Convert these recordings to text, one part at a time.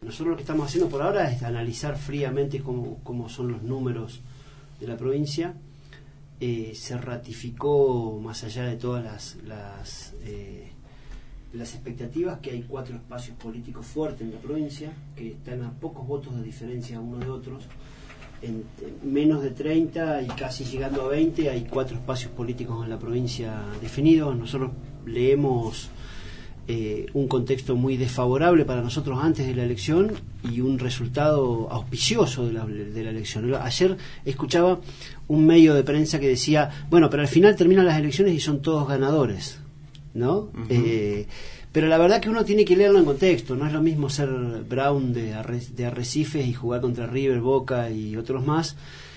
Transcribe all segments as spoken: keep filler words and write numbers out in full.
nosotros lo que estamos haciendo por ahora es analizar fríamente cómo, cómo son los números de la provincia. Eh, se ratificó, más allá de todas las las, eh, las expectativas, que hay cuatro espacios políticos fuertes en la provincia, que están a pocos votos de diferencia unos de otros. En, en menos de treinta y casi llegando a veinte hay cuatro espacios políticos en la provincia definidos. Nosotros leemos eh, un contexto muy desfavorable para nosotros antes de la elección y un resultado auspicioso de la, de la elección. Ayer escuchaba un medio de prensa que decía, bueno, pero al final terminan las elecciones y son todos ganadores, ¿no? Uh-huh. Eh, pero la verdad que uno tiene que leerlo en contexto. No es lo mismo ser Brown de, Arre, de Arrecifes y jugar contra River, Boca y otros más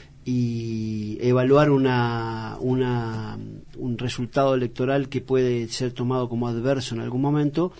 y evaluar una, una un resultado electoral que puede ser tomado como adverso en algún momento,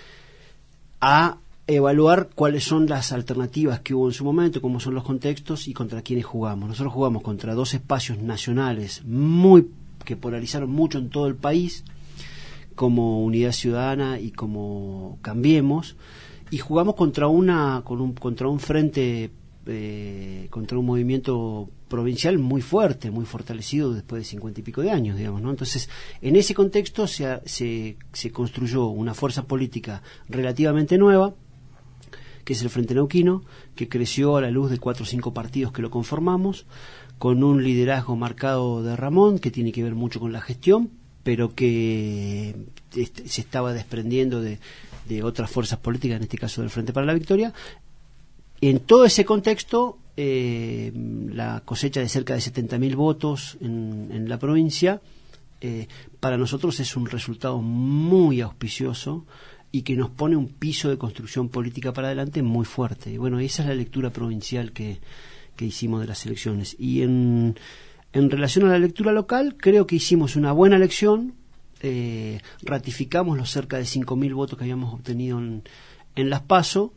a evaluar cuáles son las alternativas que hubo en su momento, cómo son los contextos y contra quiénes jugamos. Nosotros jugamos contra dos espacios nacionales muy que polarizaron mucho en todo el país, como Unidad Ciudadana y como Cambiemos, y jugamos contra una con un contra un frente eh, contra un movimiento provincial muy fuerte, muy fortalecido después de cincuenta y pico de años, digamos, ¿no? Entonces, en ese contexto se, se, se construyó una fuerza política relativamente nueva, que es el Frente Neuquino, que creció a la luz de cuatro o cinco partidos que lo conformamos, con un liderazgo marcado de Ramón, que tiene que ver mucho con la gestión, pero que este, se estaba desprendiendo de, de otras fuerzas políticas, en este caso del Frente para la Victoria. En todo ese contexto, eh, la cosecha de cerca de setenta mil votos en, en la provincia, eh, para nosotros es un resultado muy auspicioso y que nos pone un piso de construcción política para adelante muy fuerte. Y bueno, esa es la lectura provincial que, que hicimos de las elecciones. Y en, en relación a la lectura local, creo que hicimos una buena elección, eh, ratificamos los cerca de cinco mil votos que habíamos obtenido en, en las PASO,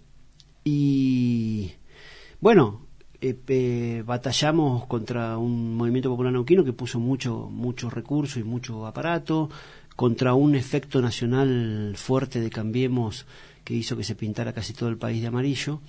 y bueno, eh, eh, batallamos contra un movimiento popular neuquino que puso mucho, mucho recurso y mucho aparato, contra un efecto nacional fuerte de Cambiemos que hizo que se pintara casi todo el país de amarillo,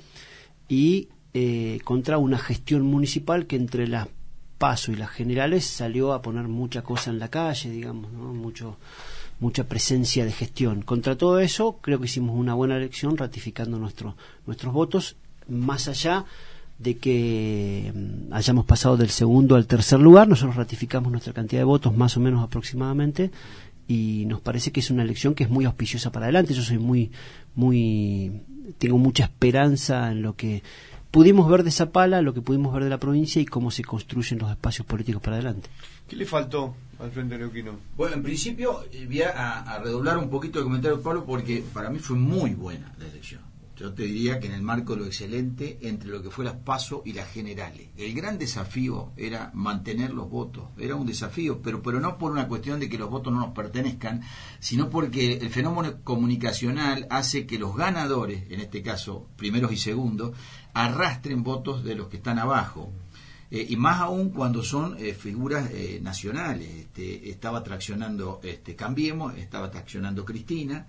y eh, contra una gestión municipal que entre las PASO y las generales salió a poner mucha cosa en la calle, digamos, ¿no? Mucho, mucha presencia de gestión. Contra todo eso, creo que hicimos una buena elección ratificando nuestro, nuestros votos, más allá de que mm, hayamos pasado del segundo al tercer lugar. Nosotros ratificamos nuestra cantidad de votos más o menos aproximadamente, y nos parece que es una elección que es muy auspiciosa para adelante. Yo soy muy, muy, tengo mucha esperanza en lo que pudimos ver de Zapala, lo que pudimos ver de la provincia y cómo se construyen los espacios políticos para adelante. ¿Qué le faltó al Frente Neuquino? Bueno, en principio voy a, a redoblar un poquito el comentario de Pablo, porque para mí fue muy buena la elección. Yo te diría que en el marco de lo excelente entre lo que fue las PASO y las generales. El gran desafío era mantener los votos. Era un desafío, pero, pero no por una cuestión de que los votos no nos pertenezcan, sino porque el fenómeno comunicacional hace que los ganadores, en este caso primeros y segundos, arrastren votos de los que están abajo. Eh, y más aún cuando son eh, figuras eh, nacionales. Este, estaba traccionando este, Cambiemos, estaba traccionando Cristina,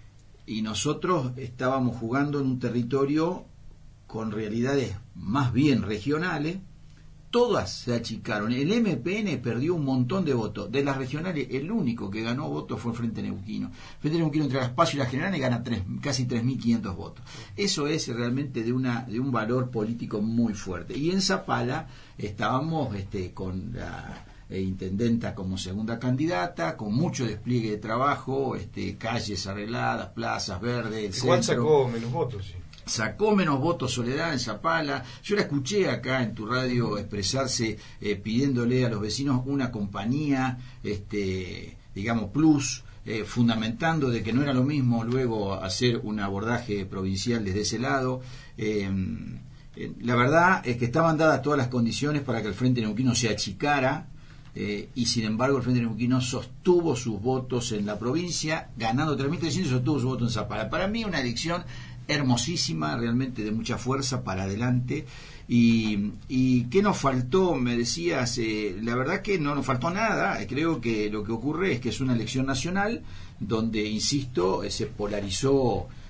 y nosotros estábamos jugando en un territorio con realidades más bien regionales. Todas se achicaron. El M P N perdió un montón de votos. De las regionales, el único que ganó votos fue el Frente Neuquino. El Frente Neuquino entre las PASO y las generales gana tres, casi tres mil quinientos votos. Eso es realmente de una de un valor político muy fuerte. Y en Zapala estábamos este, con la eh, intendenta como segunda candidata, con mucho despliegue de trabajo, este, calles arregladas, plazas verdes. Igual sacó menos votos, sí. Sacó menos votos Soledad en Zapala. Yo la escuché acá en tu radio expresarse eh, pidiéndole a los vecinos una compañía, este, digamos, plus, eh, fundamentando de que no era lo mismo luego hacer un abordaje provincial desde ese lado. Eh, eh, la verdad es que estaban dadas todas las condiciones para que el Frente Neuquino se achicara, eh, y sin embargo el Frente Neuquino sostuvo sus votos en la provincia, ganando tres mil trescientos, y sostuvo su voto en Zapala. Para mí una elección hermosísima, realmente de mucha fuerza para adelante. Y, y ¿qué nos faltó? Me decías, eh, la verdad que no nos faltó nada. Creo que lo que ocurre es que es una elección nacional donde, insisto, eh, se polarizó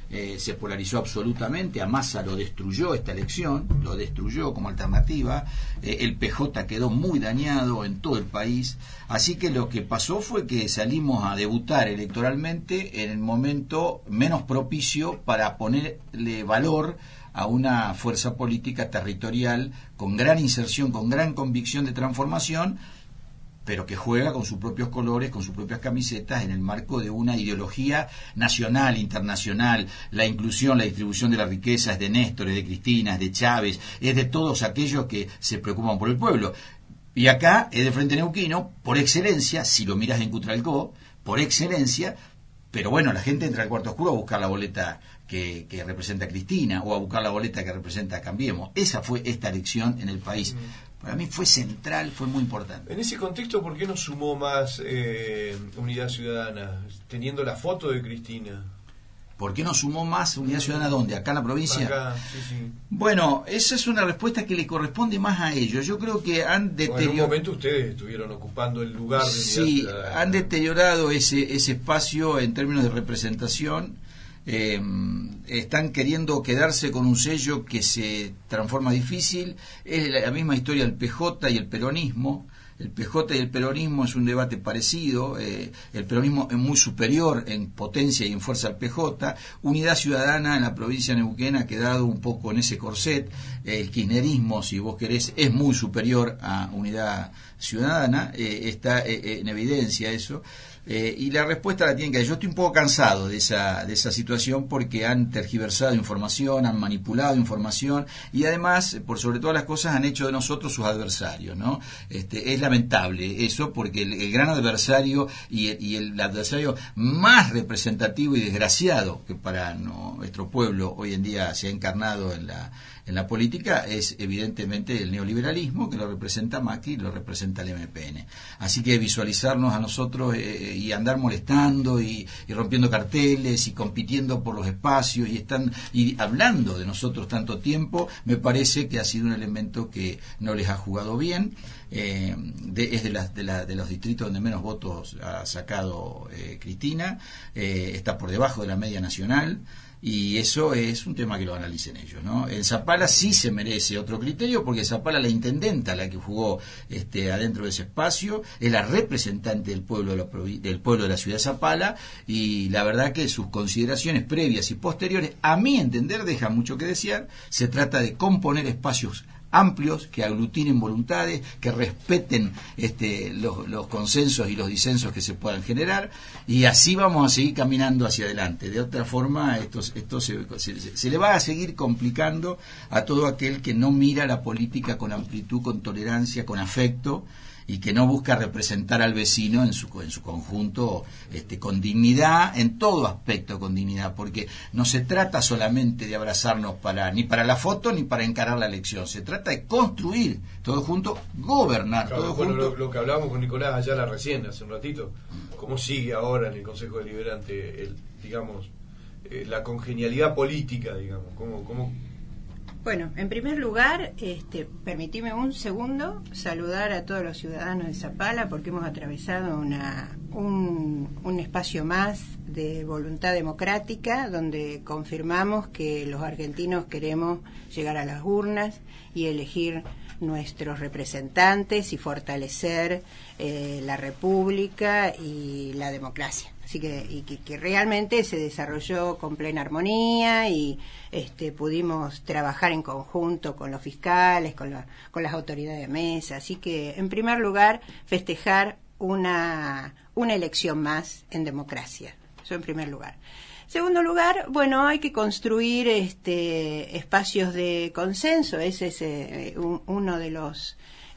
eh, se polarizó absolutamente, a Massa lo destruyó esta elección, lo destruyó como alternativa, eh, el P J quedó muy dañado en todo el país, así que lo que pasó fue que salimos a debutar electoralmente en el momento menos propicio para ponerle valor a una fuerza política territorial con gran inserción, con gran convicción de transformación, pero que juega con sus propios colores, con sus propias camisetas, en el marco de una ideología nacional, internacional. La inclusión, la distribución de la riqueza es de Néstor, es de Cristina, es de Chávez, es de todos aquellos que se preocupan por el pueblo. Y acá es de Frente Neuquino, por excelencia, si lo miras en Cutralcó, por excelencia, pero bueno, la gente entra al cuarto oscuro a buscar la boleta que, que representa a Cristina o a buscar la boleta que representa a Cambiemos. Esa fue esta elección en el país. Para mí fue central, fue muy importante. En ese contexto, ¿por qué no sumó más eh, Unidad Ciudadana, teniendo la foto de Cristina? ¿Por qué no sumó más Unidad Ciudadana dónde? ¿Acá en la provincia? Acá, sí, sí. Bueno, esa es una respuesta que le corresponde más a ellos. Yo creo que han deteriorado... En un momento ustedes estuvieron ocupando el lugar de Unidad sí, Ciudadana. Sí, han deteriorado ese, ese espacio en términos de representación. Eh, están queriendo quedarse con un sello que se transforma difícil. Es la misma historia del P J y el peronismo. El P J y el peronismo es un debate parecido. Eh, el peronismo es muy superior en potencia y en fuerza al P J. Unidad Ciudadana en la provincia de Neuquén ha quedado un poco en ese corset. El kirchnerismo, si vos querés, es muy superior a Unidad Ciudadana. Eh, está eh, en evidencia eso. Eh, y la respuesta la tienen que dar. Yo estoy un poco cansado de esa, de esa situación porque han tergiversado información, han manipulado información y además, por sobre todas las cosas, han hecho de nosotros sus adversarios, ¿no? Este, es lamentable eso porque el, el gran adversario y el, y el adversario más representativo y desgraciado que para no, nuestro pueblo hoy en día se ha encarnado en la en la política es evidentemente el neoliberalismo, que lo representa Macri y lo representa el M P N. Así que visualizarnos a nosotros eh, y andar molestando y, y rompiendo carteles y compitiendo por los espacios y están y hablando de nosotros tanto tiempo, me parece que ha sido un elemento que no les ha jugado bien. Eh, de, es de, las, de, la, de los distritos donde menos votos ha sacado eh, Cristina, eh, está por debajo de la media nacional. Y eso es un tema que lo analicen ellos, ¿no? En Zapala sí se merece otro criterio, porque Zapala, la intendenta, la que jugó este, adentro de ese espacio, es la representante del pueblo de la, del pueblo de la ciudad de Zapala, y la verdad que sus consideraciones previas y posteriores, a mi entender, dejan mucho que desear. Se trata de componer espacios amplios, que aglutinen voluntades, que respeten este, los, los consensos y los disensos que se puedan generar, y así vamos a seguir caminando hacia adelante. De otra forma, esto, esto se, se, se le va a seguir complicando a todo aquel que no mira la política con amplitud, con tolerancia, con afecto, y que no busca representar al vecino en su en su conjunto este, con dignidad, en todo aspecto con dignidad, porque no se trata solamente de abrazarnos para ni para la foto ni para encarar la elección, se trata de construir todo junto, gobernar claro, todo bueno, junto. Lo, lo que hablábamos con Nicolás Ayala recién, hace un ratito, cómo sigue ahora en el Consejo Deliberante, el, digamos, eh, la congenialidad política, digamos, cómo... cómo Bueno, en primer lugar, este, permitime un segundo saludar a todos los ciudadanos de Zapala porque hemos atravesado una, un, un espacio más de voluntad democrática donde confirmamos que los argentinos queremos llegar a las urnas y elegir nuestros representantes y fortalecer eh, la república y la democracia. Así que, y que, que realmente se desarrolló con plena armonía y este, pudimos trabajar en conjunto con los fiscales, con, la, con las autoridades de mesa. Así que, en primer lugar, festejar una, una elección más en democracia. Eso en primer lugar. Segundo lugar, bueno, hay que construir este, espacios de consenso. Ese es eh, un, uno de los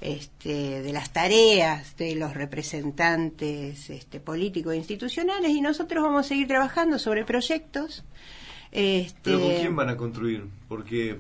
Este, de las tareas de los representantes este, políticos e institucionales, y nosotros vamos a seguir trabajando sobre proyectos. Este... ¿Pero con quién van a construir? Porque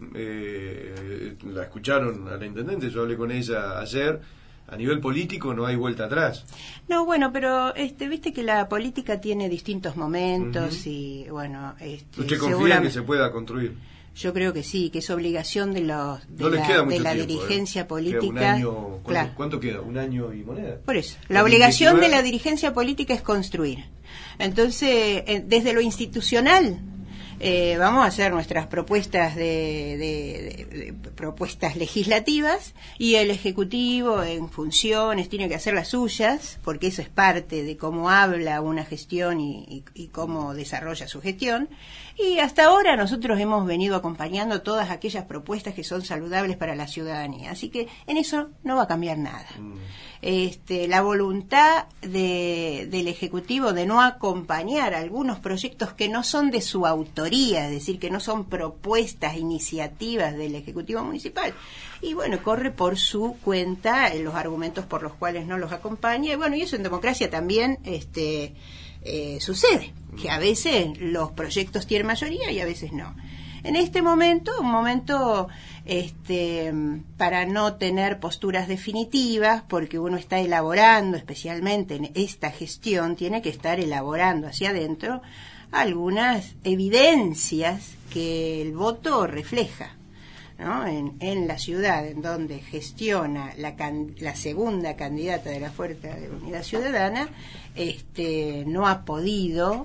eh, la escucharon a la intendente, yo hablé con ella ayer. A nivel político no hay vuelta atrás. No, bueno, pero este, viste que la política tiene distintos momentos. Uh-huh. Y bueno, este, ¿usted confía en que se pueda construir? Yo creo que sí, que es obligación de los de no la, les queda mucho de la tiempo, dirigencia ¿eh? política. Un año, ¿cuánto, claro. ¿Cuánto queda? ¿Un año y moneda? Por eso, la obligación diecinueve... de la dirigencia política es construir. Entonces, eh, desde lo institucional, eh, vamos a hacer nuestras propuestas de, de, de, de propuestas legislativas, y el Ejecutivo en funciones tiene que hacer las suyas, porque eso es parte de cómo habla una gestión y, y, y cómo desarrolla su gestión. Y hasta ahora nosotros hemos venido acompañando todas aquellas propuestas que son saludables para la ciudadanía, así que en eso no va a cambiar nada. Mm. Este, la voluntad de, del Ejecutivo de no acompañar algunos proyectos que no son de su autoría, es decir, que no son propuestas, iniciativas del Ejecutivo Municipal, y bueno, corre por su cuenta los argumentos por los cuales no los acompaña, y bueno, y eso en democracia también este, eh, sucede, que a veces los proyectos tienen mayoría y a veces no. En este momento, un momento este, para no tener posturas definitivas, porque uno está elaborando, especialmente en esta gestión, tiene que estar elaborando hacia adentro algunas evidencias que el voto refleja, ¿no? En, en la ciudad en donde gestiona la, can, la segunda candidata de la Fuerza de Unidad Ciudadana, este, no ha podido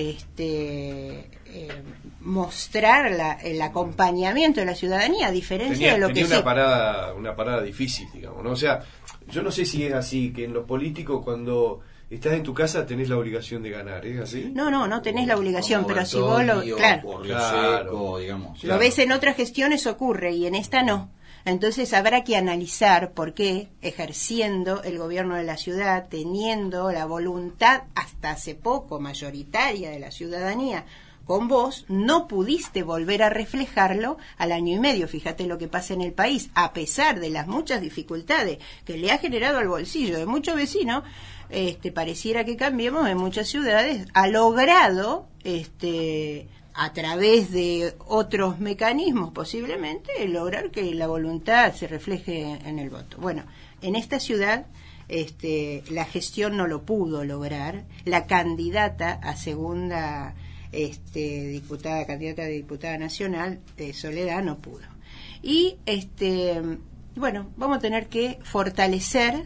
este eh, mostrar la, el acompañamiento de la ciudadanía, a diferencia tenía, de lo tenía que una sí. parada una parada difícil, digamos, ¿no? O sea, yo no sé si es así, que en los políticos cuando estás en tu casa tenés la obligación de ganar, ¿es así? No, no, no tenés la obligación, Como pero si vos lo, claro, por claro, seco, digamos, lo claro. ves en otras gestiones ocurre y en esta no. Entonces habrá que analizar por qué, ejerciendo el gobierno de la ciudad, teniendo la voluntad hasta hace poco mayoritaria de la ciudadanía con vos, no pudiste volver a reflejarlo al año y medio. Fíjate lo que pasa en el país, a pesar de las muchas dificultades que le ha generado al bolsillo de muchos vecinos, este, pareciera que Cambiemos en muchas ciudades ha logrado este a través de otros mecanismos posiblemente, lograr que la voluntad se refleje en el voto. Bueno, en esta ciudad este, la gestión no lo pudo lograr, la candidata a segunda este, diputada, candidata de diputada nacional, eh, Soledad, no pudo. Y, este, bueno, vamos a tener que fortalecer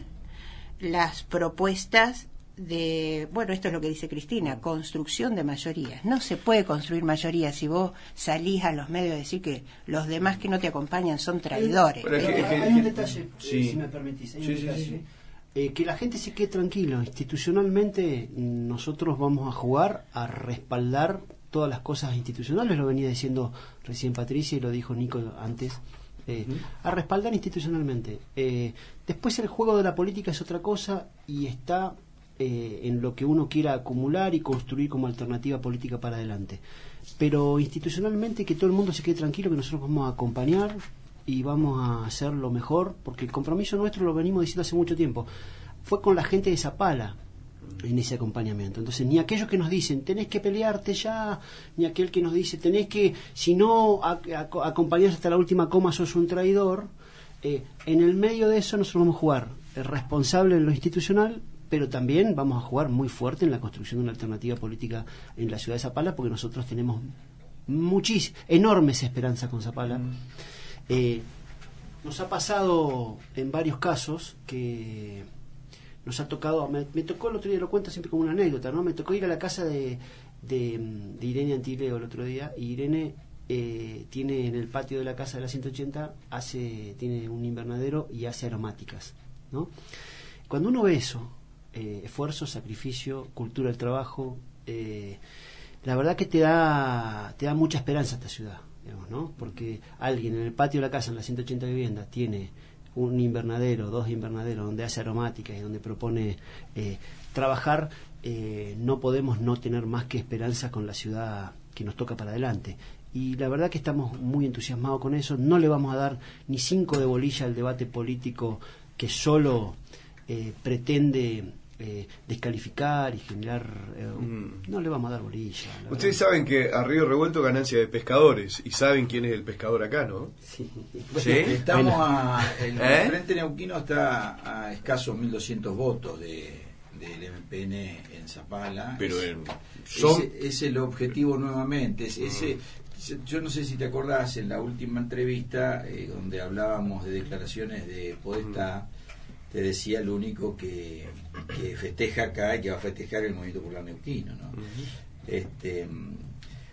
las propuestas de, bueno, esto es lo que dice Cristina, construcción de mayorías. No se puede construir mayorías si vos salís a los medios a decir que los demás que no te acompañan son traidores. Pero, pero, hay un detalle, sí. si me permitís, hay sí, un sí, detalle. Sí, sí. Eh, que la gente se quede tranquilo. Institucionalmente nosotros vamos a jugar a respaldar todas las cosas institucionales, lo venía diciendo recién Patricia y lo dijo Nico antes. Eh, uh-huh. A respaldar institucionalmente. Eh, después el juego de la política es otra cosa y está eh, en lo que uno quiera acumular y construir como alternativa política para adelante. Pero institucionalmente que todo el mundo se quede tranquilo, que nosotros vamos a acompañar y vamos a hacer lo mejor, porque el compromiso nuestro, lo venimos diciendo hace mucho tiempo, fue con la gente de Zapala en ese acompañamiento. Entonces, ni aquellos que nos dicen tenés que pelearte ya, ni aquel que nos dice tenés que, si no a, a, acompañás hasta la última coma sos un traidor. Eh, en el medio de eso nosotros vamos a jugar el responsable en lo institucional, pero también vamos a jugar muy fuerte en la construcción de una alternativa política en la ciudad de Zapala, porque nosotros tenemos muchísimas, enormes esperanzas con Zapala. Mm. Eh, nos ha pasado en varios casos que nos ha tocado, me, me tocó el otro día, lo cuento siempre como una anécdota, ¿no? Me tocó ir a la casa de, de, de Irene Antileo el otro día, y Irene eh, tiene en el patio de la casa de la ciento ochenta, hace, tiene un invernadero y hace aromáticas, ¿no? Cuando uno ve eso, eh, esfuerzo, sacrificio, cultura del trabajo, eh, la verdad que te da, te da mucha esperanza esta ciudad, digamos, ¿no? Porque alguien en el patio de la casa, en las ciento ochenta viviendas, tiene un invernadero, dos invernaderos, donde hace aromáticas y donde propone eh, trabajar, eh, no podemos no tener más que esperanza con la ciudad que nos toca para adelante. Y la verdad que estamos muy entusiasmados con eso. No le vamos a dar ni cinco de bolilla al debate político que solo eh, pretende eh, descalificar y generar... Eh, mm. No le vamos a dar bolilla. Ustedes saben que a Río Revuelto ganancia de pescadores, y saben quién es el pescador acá, ¿no? Sí. ¿Sí? Estamos a... El ¿Eh? Frente Neuquino está a escasos mil doscientos votos de, del M P N en Zapala. Pero es, son... ese, es el objetivo nuevamente. Es, ese, yo no sé si te acordás, en la última entrevista, eh, donde hablábamos de declaraciones de Podestá, te decía el único que, que festeja acá y que va a festejar el Movimiento Popular Neuquino, ¿no? Uh-huh. Este,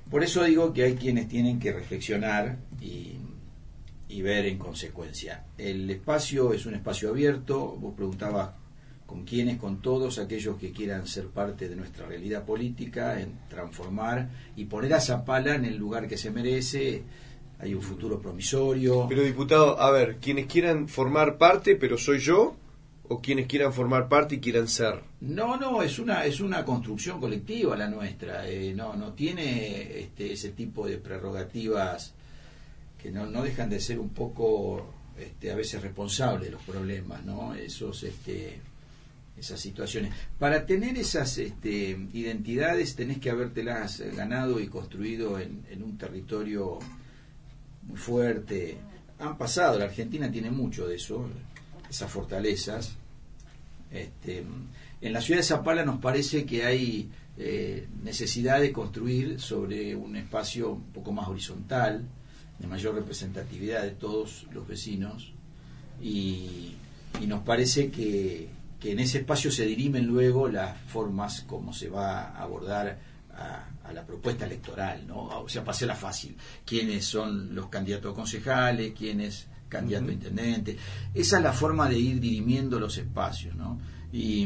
Por eso digo que hay quienes tienen que reflexionar y, y ver en consecuencia. El espacio es un espacio abierto. Vos preguntabas con quiénes, con todos aquellos que quieran ser parte de nuestra realidad política, en transformar y poner a Zapala en el lugar que se merece. Hay un futuro promisorio. Pero, diputado, a ver, quienes quieran formar parte, pero soy yo, o quienes quieran formar parte y quieran ser. No, no, es una es una construcción colectiva la nuestra. Eh, no no tiene este, ese tipo de prerrogativas que no, no dejan de ser un poco este, a veces responsables de los problemas, ¿no? Esos este esas situaciones. Para tener esas este, identidades tenés que habértelas ganado y construido en, en un territorio muy fuerte. Han pasado, la Argentina tiene mucho de eso, esas fortalezas. Este, en la ciudad de Zapala nos parece que hay eh, necesidad de construir sobre un espacio un poco más horizontal, de mayor representatividad de todos los vecinos, y, y nos parece que, que en ese espacio se dirimen luego las formas como se va a abordar a, a la propuesta electoral, ¿no? O sea, para hacerla fácil, quiénes son los candidatos a concejales, quiénes candidato uh-huh. a intendente. Esa es la forma de ir dirimiendo los espacios, ¿no? Y,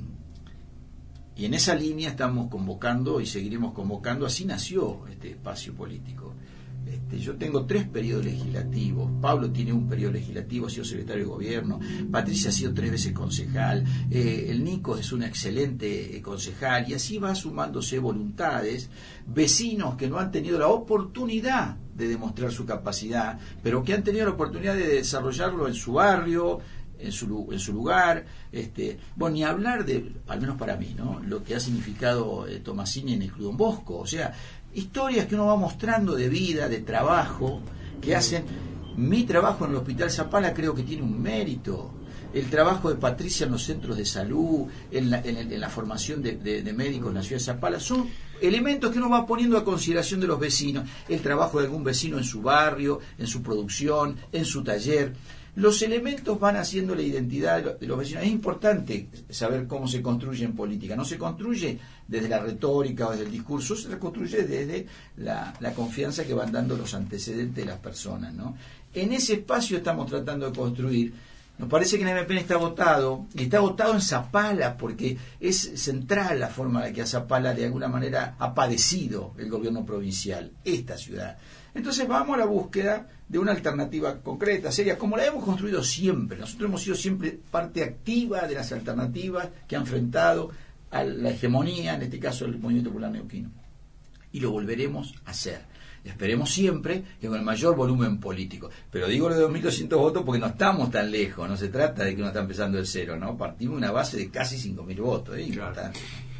y en esa línea estamos convocando y seguiremos convocando. Así nació este espacio político. Este, yo tengo tres periodos legislativos. Pablo tiene un periodo legislativo, ha sido secretario de gobierno. Patricia ha sido tres veces concejal. Eh, el Nico es un excelente eh, concejal. Y así va sumándose voluntades, vecinos que no han tenido la oportunidad de demostrar su capacidad, pero que han tenido la oportunidad de desarrollarlo en su barrio, en su en su lugar. Este, bueno, ni hablar de, al menos para mí, ¿no?, lo que ha significado eh, Tomasini en el Club Don Bosco. O sea, historias que uno va mostrando de vida, de trabajo, que hacen. Mi trabajo en el Hospital Zapala creo que tiene un mérito. El trabajo de Patricia en los centros de salud, en la, en, en la formación de, de, de médicos en la ciudad de Zapala, son elementos que uno va poniendo a consideración de los vecinos. El trabajo de algún vecino en su barrio, en su producción, en su taller. Los elementos van haciendo la identidad de los vecinos. Es importante saber cómo se construye en política. No se construye desde la retórica o desde el discurso, se construye desde la, la confianza que van dando los antecedentes de las personas, ¿no? En ese espacio estamos tratando de construir. Nos parece que el M P N está votado, y está votado en Zapala, porque es central la forma en la que a Zapala de alguna manera ha padecido el gobierno provincial, esta ciudad. Entonces vamos a la búsqueda de una alternativa concreta, seria, como la hemos construido siempre. Nosotros hemos sido siempre parte activa de las alternativas que han enfrentado a la hegemonía, en este caso el Movimiento Popular Neuquino. Y lo volveremos a hacer. Esperemos siempre que con el mayor volumen político. Pero digo lo de dos mil doscientos votos porque no estamos tan lejos, no se trata de que uno está empezando de cero, ¿no? Partimos de una base de casi cinco mil votos, ¿eh? Claro.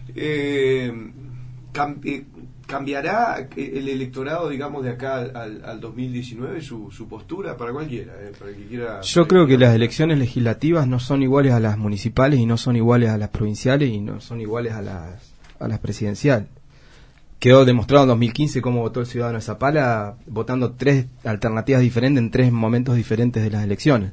Eh, cam- ¿Cambiará el electorado, digamos, de acá al, al dos mil diecinueve su, su postura para cualquiera? Eh, para el que quiera, Yo creo que las elecciones legislativas no son iguales a las municipales y no son iguales a las provinciales y no son iguales a las, a las presidenciales. Quedó demostrado en dos mil quince cómo votó el ciudadano de Zapala, votando tres alternativas diferentes en tres momentos diferentes de las elecciones.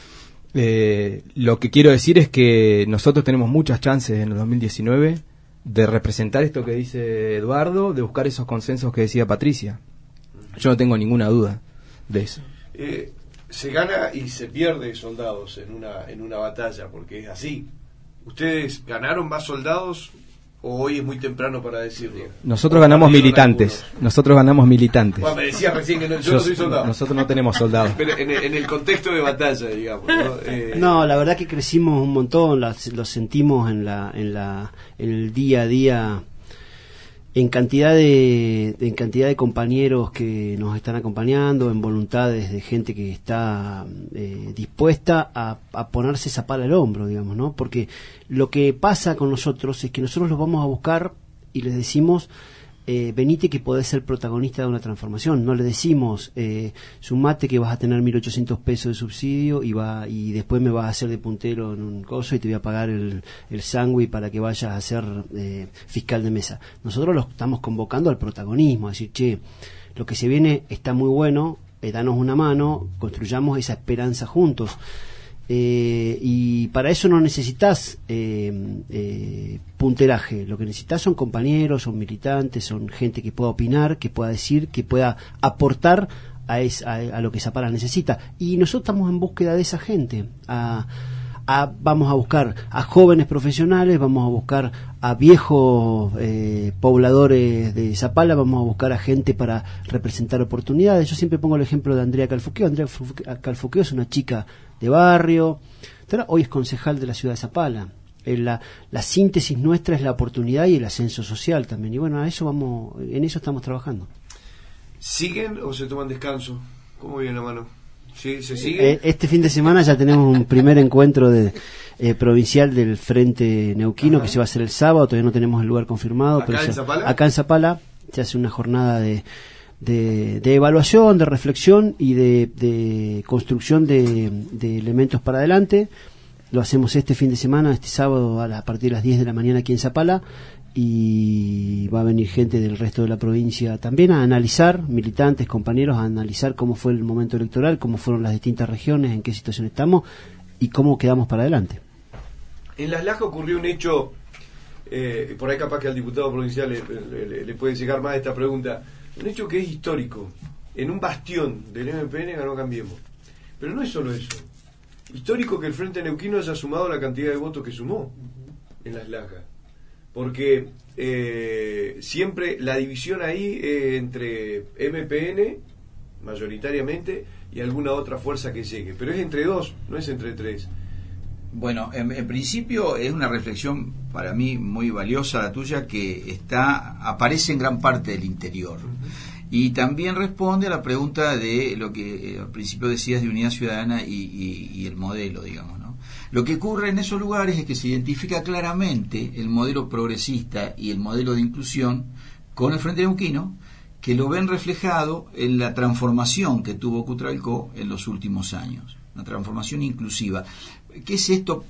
Eh, lo que quiero decir es que nosotros tenemos muchas chances en el dos mil diecinueve de representar esto que dice Eduardo, de buscar esos consensos que decía Patricia. Yo no tengo ninguna duda de eso. Eh, se gana y se pierde soldados en una en una batalla, porque es así. ¿Ustedes ganaron más soldados o hoy es muy temprano para decirlo? Nosotros ganamos militantes. Algunos. Nosotros ganamos militantes. Bueno, me decía recién que no, yo, yo no soy soldado. Nosotros no tenemos soldados. Pero en, en el contexto de batalla, digamos, ¿no? Eh... No, la verdad que crecimos un montón, lo sentimos en la, en la, en el día a día, en cantidad de, en cantidad de compañeros que nos están acompañando, en voluntades de gente que está eh, dispuesta a, a ponerse esa pala al hombro, digamos, ¿no? Porque lo que pasa con nosotros es que nosotros los vamos a buscar y les decimos, eh, venite que podés ser protagonista de una transformación. No le decimos, eh, sumate que vas a tener mil ochocientos pesos de subsidio y va y después me vas a hacer de puntero en un coso y te voy a pagar el, el sándwich para que vayas a ser eh, fiscal de mesa. Nosotros los estamos convocando al protagonismo, a decir, che, lo que se viene está muy bueno, eh, danos una mano, construyamos esa esperanza juntos. Eh, y para eso no necesitas eh, eh, punteraje, lo que necesitas son compañeros, son militantes, son gente que pueda opinar, que pueda decir, que pueda aportar a, es, a, a lo que Zapala necesita. Y nosotros estamos en búsqueda de esa gente. A, a, vamos a buscar a jóvenes profesionales, vamos a buscar a viejos eh, pobladores de Zapala, vamos a buscar a gente para representar oportunidades. Yo siempre pongo el ejemplo de Andrea Calfuqueo. Andrea Calfuqueo es una chica de barrio, hoy es concejal de la ciudad de Zapala. Eh, la, la síntesis nuestra es la oportunidad y el ascenso social también, y bueno, a eso vamos, en eso estamos trabajando. ¿Siguen o se toman descanso? ¿Cómo viene la mano? ¿Sí, se sigue? Eh, este fin de semana ya tenemos un primer encuentro de eh, provincial del Frente Neuquino. Ajá. Que se va a hacer el sábado, todavía no tenemos el lugar confirmado. ¿Acá pero en se, Zapala? Acá en Zapala se hace una jornada de De, de evaluación, de reflexión y de, de construcción de, de elementos para adelante. Lo hacemos este fin de semana, este sábado a, la, a partir de las diez de la mañana aquí en Zapala, y va a venir gente del resto de la provincia también a analizar, militantes, compañeros, a analizar cómo fue el momento electoral, cómo fueron las distintas regiones, en qué situación estamos y cómo quedamos para adelante. En Las Lajas ocurrió un hecho, eh, por ahí capaz que al diputado provincial le, le, le puede llegar más esta pregunta. Un hecho que es histórico. En un bastión del M P N ganó Cambiemos. Pero no es solo eso. Histórico que el Frente Neuquino haya sumado la cantidad de votos que sumó en Las Lajas. Porque eh, siempre la división ahí es entre M P N, mayoritariamente, y alguna otra fuerza que llegue. Pero es entre dos, no es entre tres. Bueno, en, en principio es una reflexión para mí muy valiosa la tuya, que está aparece en gran parte del interior. Uh-huh. Y también responde a la pregunta de lo que eh, al principio decías de unidad ciudadana y, y, y el modelo, digamos, ¿no? Lo que ocurre en esos lugares es que se identifica claramente el modelo progresista y el modelo de inclusión con el Frente Neuquino, que lo ven reflejado en la transformación que tuvo Cutralcó en los últimos años, una transformación inclusiva. ¿Qué es esto?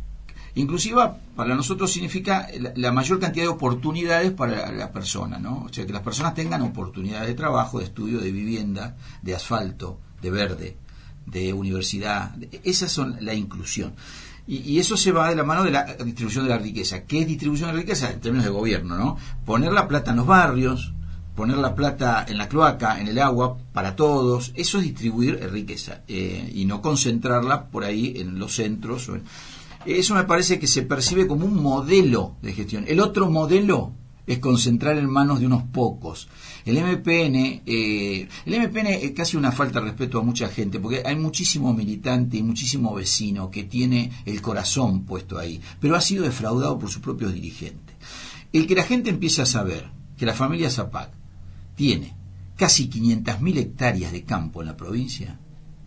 Inclusiva para nosotros significa la, la mayor cantidad de oportunidades para la persona, ¿no? O sea, que las personas tengan oportunidades de trabajo, de estudio, de vivienda, de asfalto, de verde, de universidad. Esas son la inclusión. Y, y eso se va de la mano de la distribución de la riqueza. ¿Qué es distribución de la riqueza? En términos de gobierno, ¿no? Poner la plata en los barrios, poner la plata en la cloaca, en el agua, para todos. Eso es distribuir riqueza, eh, y no concentrarla por ahí en los centros. Eso me parece que se percibe como un modelo de gestión. El otro modelo es concentrar en manos de unos pocos. El M P N, eh, el M P N es casi una falta de respeto a mucha gente, porque hay muchísimo militante y muchísimo vecino que tiene el corazón puesto ahí, pero ha sido defraudado por sus propios dirigentes. El que la gente empiece a saber que la familia Zapac tiene casi quinientas mil hectáreas de campo en la provincia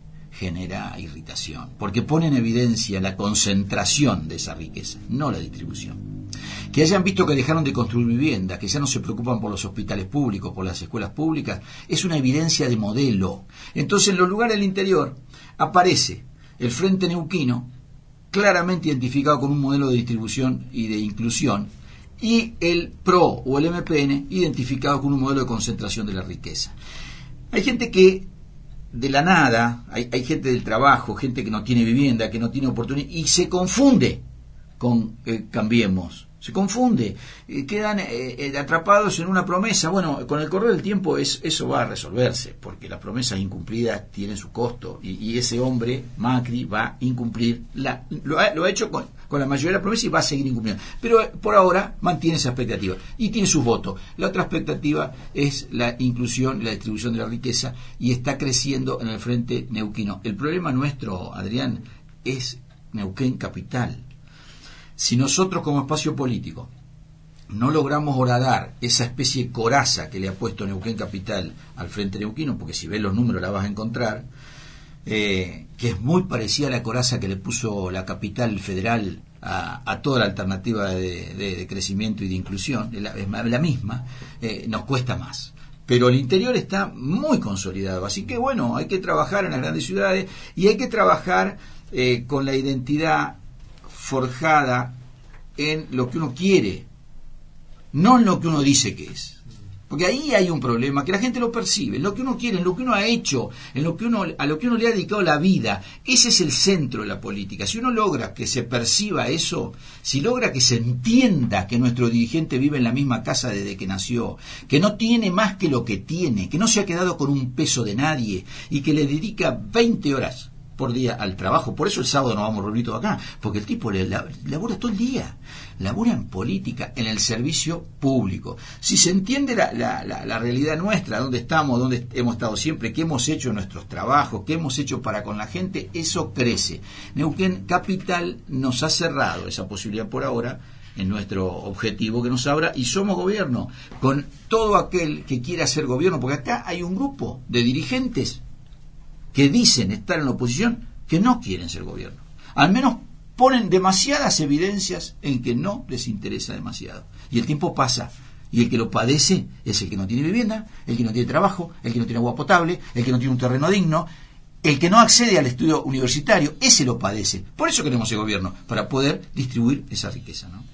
genera irritación, porque pone en evidencia la concentración de esa riqueza, no la distribución. Que hayan visto que dejaron de construir viviendas, que ya no se preocupan por los hospitales públicos, por las escuelas públicas, es una evidencia de modelo. Entonces, en los lugares del interior aparece el Frente Neuquino, claramente identificado con un modelo de distribución y de inclusión, y el P R O o el M P N identificado con un modelo de concentración de la riqueza. Hay gente que de la nada, hay, hay gente del trabajo, gente que no tiene vivienda, que no tiene oportunidad, y se confunde con eh, Cambiemos, se confunde, eh, quedan eh, atrapados en una promesa. Bueno, con el correr del tiempo es, eso va a resolverse, porque las promesas incumplidas tienen su costo, y, y ese hombre, Macri, va a incumplir, la, lo, ha, lo ha hecho con, con la mayoría de la promesa y va a seguir incumpliendo, pero eh, por ahora mantiene esa expectativa y tiene sus votos. La otra expectativa es la inclusión, la distribución de la riqueza, y está creciendo en el Frente Neuquino. El problema nuestro, Adrián, es Neuquén capital. Si nosotros como espacio político no logramos horadar esa especie de coraza que le ha puesto Neuquén Capital al Frente Neuquino, porque si ves los números la vas a encontrar, eh, que es muy parecida a la coraza que le puso la capital federal a, a toda la alternativa de, de, de crecimiento y de inclusión, es la, es la misma, eh, nos cuesta más. Pero el interior está muy consolidado, así que bueno, hay que trabajar en las grandes ciudades y hay que trabajar eh, con la identidad forjada en lo que uno quiere, no en lo que uno dice que es. Porque ahí hay un problema, que la gente lo percibe, en lo que uno quiere, en lo que uno ha hecho, en lo que uno, a lo que uno le ha dedicado la vida. Ese es el centro de la política. Si uno logra que se perciba eso, si logra que se entienda que nuestro dirigente vive en la misma casa desde que nació, que no tiene más que lo que tiene, que no se ha quedado con un peso de nadie y que le dedica veinte horas por día al trabajo. Por eso el sábado nos vamos a reunir todos acá, porque el tipo le, la, labura todo el día, labura en política, en el servicio público. Si se entiende la, la, la, la realidad nuestra, dónde estamos, dónde hemos estado siempre, qué hemos hecho en nuestros trabajos, qué hemos hecho para con la gente, eso crece. Neuquén Capital nos ha cerrado esa posibilidad por ahora, en nuestro objetivo que nos abra, y somos gobierno, con todo aquel que quiera ser gobierno, porque acá hay un grupo de dirigentes que dicen estar en la oposición, que no quieren ser gobierno. Al menos ponen demasiadas evidencias en que no les interesa demasiado. Y el tiempo pasa, y el que lo padece es el que no tiene vivienda, el que no tiene trabajo, el que no tiene agua potable, el que no tiene un terreno digno, el que no accede al estudio universitario, ese lo padece. Por eso queremos el gobierno, para poder distribuir esa riqueza, ¿no?